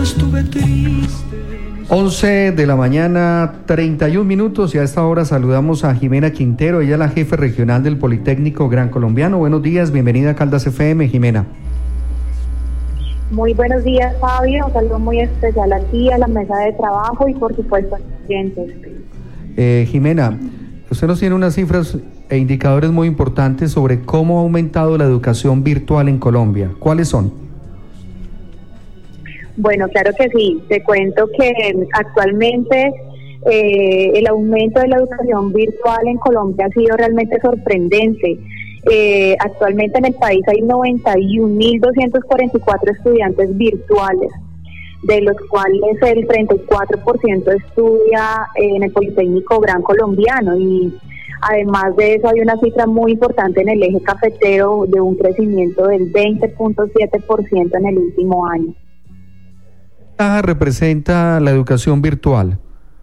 estuve triste. 11 de la mañana, 31 minutos, y a esta hora saludamos a Jimena Quintero, ella es la jefe regional del Politécnico Gran Colombiano. Buenos días, bienvenida a Caldas FM, Jimena. Muy buenos días, Fabio, un saludo muy especial a ti, a la mesa de trabajo y por supuesto a los clientes. Jimena, usted nos tiene unas cifras e indicadores muy importantes sobre cómo ha aumentado la educación virtual en Colombia. ¿Cuáles son? Bueno, claro que sí. Te cuento que actualmente el aumento de la educación virtual en Colombia ha sido realmente sorprendente. Actualmente en el país hay 91.244 estudiantes virtuales, de los cuales el 34% estudia en el Politécnico Gran Colombiano, y además de eso hay una cifra muy importante en el eje cafetero de un crecimiento del 20.7% en el último año. ¿Qué representa la educación virtual?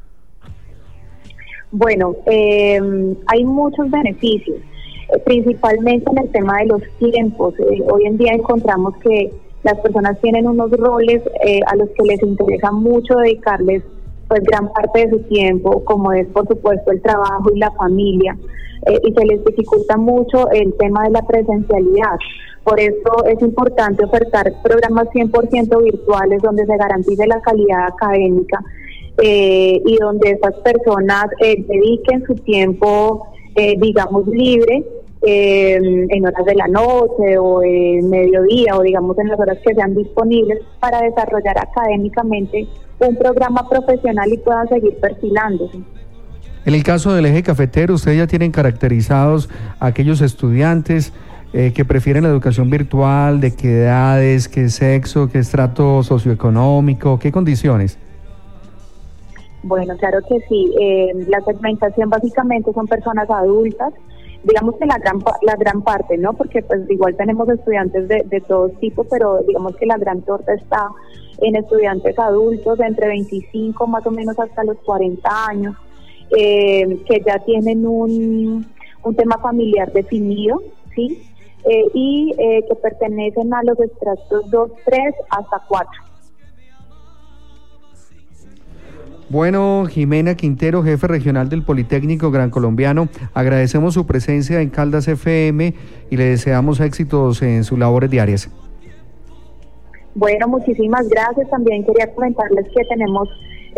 Bueno, hay muchos beneficios, principalmente en el tema de los tiempos. Hoy en día encontramos que las personas tienen unos roles a los que les interesa mucho dedicarles pues gran parte de su tiempo, como es por supuesto el trabajo y la familia, y se les dificulta mucho el tema de la presencialidad. Por eso es importante ofertar programas 100% virtuales donde se garantice la calidad académica y donde estas personas dediquen su tiempo, digamos, libre en horas de la noche o en mediodía o digamos en las horas que sean disponibles para desarrollar académicamente un programa profesional y puedan seguir perfilándose. En el caso del eje cafetero, ustedes ya tienen caracterizados a aquellos estudiantes que prefieren la educación virtual, de qué edades, qué sexo, qué estrato socioeconómico, qué condiciones. Bueno, claro que sí. La segmentación básicamente son personas adultas, digamos que la gran parte, ¿no? Porque pues igual tenemos estudiantes de todo tipo, pero digamos que la gran torta está en estudiantes adultos de entre 25 más o menos hasta los 40 años, que ya tienen un tema familiar definido, ¿sí? Y que pertenecen a los estratos 2, 3 hasta 4. Bueno, Jimena Quintero, jefe regional del Politécnico Gran Colombiano, agradecemos su presencia en Caldas FM y le deseamos éxitos en sus labores diarias. Bueno, muchísimas gracias. También quería comentarles que tenemos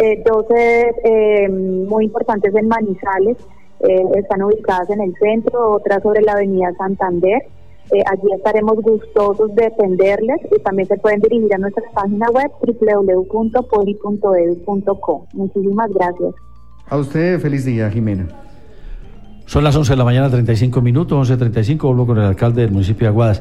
12 muy importantes en Manizales, están ubicadas en el centro, otras sobre la avenida Santander. Allí estaremos gustosos de atenderles y también se pueden dirigir a nuestra página web www.poli.edu.co. Muchísimas gracias. A usted, feliz día, Jimena. Son las 11 de la mañana, 35 minutos, 11:35, vuelvo con el alcalde del municipio de Aguadas.